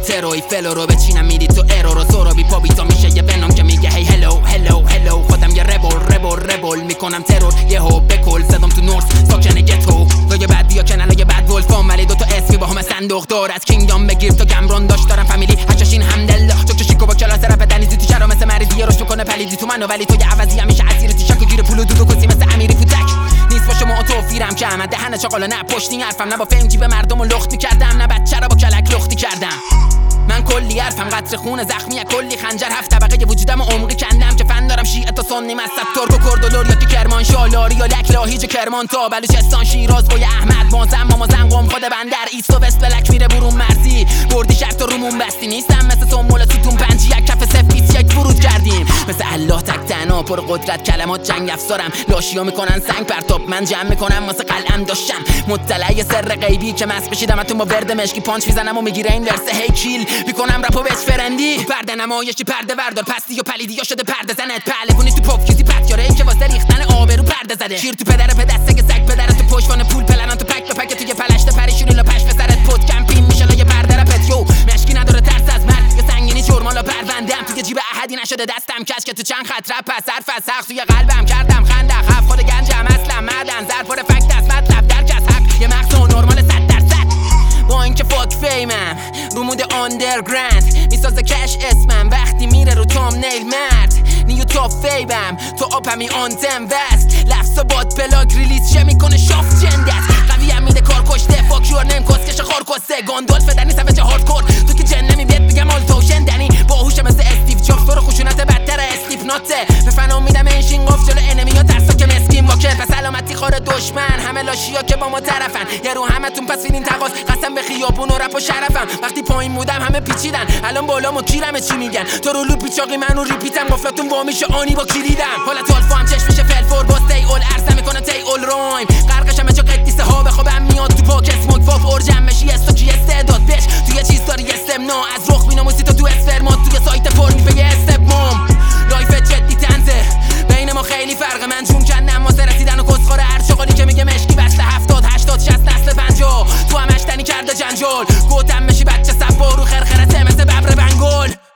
تروی فلو رو بچینم میری تو ارو رو بی پا بیتا میشه یه بنام که میگه هی هلو هلو هلو خودم یه ربل میکنم ترور یهو بکل زدم تو نورس ساکن گتو لایه بعد بیا کنالای بعد ولفام ولی دوتا اسمی با همه صندوق دار از کینگدام بگیر تا گمران داشت دارم فامیلی هشاشین حمدالله تو شیکو با کلاس رپ دنیزی تو شهر مثل مریضی روش میکنه پلیدی تو منو ولی تو یه عوضی همیشه اسیر تیشک و گیر پول و دودو کسی مثل امیری پوتک نیست با شما توفیرم که احمد دهن چاقالا نه پشتی حرفم نه با فنجی به مردم و لخت میکردم نه بچه را با کلک لختی کردم من کلی حرفم قطر خون زخمی کلی خنجر هفت طبقه وجودم و عمقی کندم که فن دارم شیعه تا سنی مصد ترک و کرد و لور یا که کرمانشاه لاری یا لکلا هیچ کرمان تا بلوچستان شیراز قوی احمد مازن قم خود بندر ایست و وست بلک میره برون مرزی بردی شرط و رومون بستی نیستم مثل تو مولا ستون پنجی یک کف سفیس یک فرود کردیم مثل الله تک تنها پر قدرت کلمات جنگ افسارم لاشیا میکنن سنگ پرتاب من جمع میکنم واسه قلم داشتم مطلع سر غیبی که مس بشیدم تو با ورد مشکی پانچ میزنم و میگیره این ورسه هی کیل میکنم رپو بهش فرندی پرده نمایشی پرده وردار پستی و پلیدی یا شده پرده زنت پهلوونی تو پاپ کیزی پت یاره این که واسه ریختن آبرو پرده زده شیر تو پدر پدسته که سگ پدر تو پشتوانه پول پلنان تو پک به پک توی پلشت پریشونی لا پش به سرت پد کمپین میشه لایه پرده رپت یو مشکی نداره ترس از مرگ یا سنگینی جرمالا پروندم توی جیب احدی نشده دستم کش که تو چند خط رپ پس حرف از حق توی قلبم کردم خنده خف خود گنجم اصلا معدن زر پر فکت از مطلب درک از حق یه مغز نرمال 100% با اینکه فاک فیمم رو مود آندرگراند میسازه کش اسمم وقتی میره رو تامنیل مرد نیو تاپ فیبم تو آپمی آنتم وست لفظ باد پلاگ ریلیز شه میکنه شاف جندت قوی هم میده کار کشته فاک یور نیم کسکش خار کسته گاندولف دنی سفچه هاردکور تو که جن نمیبید بگم آلتوشن دنی باهوش مثل استیو جابز تو رو خشونت بدتر اسلیپ ناته به فنا میدم انشین قف جلو انمی ها ترسا که مسکین واکر پس سلامتی خار دشمن همه لاشیا که با ما طرفن یه رو همتون پس فیلین تقاس قسم به خیابون و رپ و شرفم وقتی پایین بودم همه پیچیدن الان بالامو کیرمه چی میگن تو رو لوپ پیچاقی منو ریپیتم قفلاتون وا میشه آنی با کلیدم حالت آلفا هم چشم میشه فلفور با تی اول عرض میکنه تی اول رایم غرقشم چه قدیسه ها بخوابم میاد تو پاک اسموک واپ اورجم بشی استو کی استعداد بش تو یه چیز داری استمنا از رخ بیناموسی تو اسفرمات توی سایت فرمی به استپمام لایف جدی تنزه بین ما خیلی فرق من جون کندم واسه رسیدن و کسخوره هر شغلی که میگه مشکی بسته 70 80 60 نسل 50 تو هم اشتنی کرده جنجال گوتم مشی بچه صفا رو خرخرته مثل ببر بنگول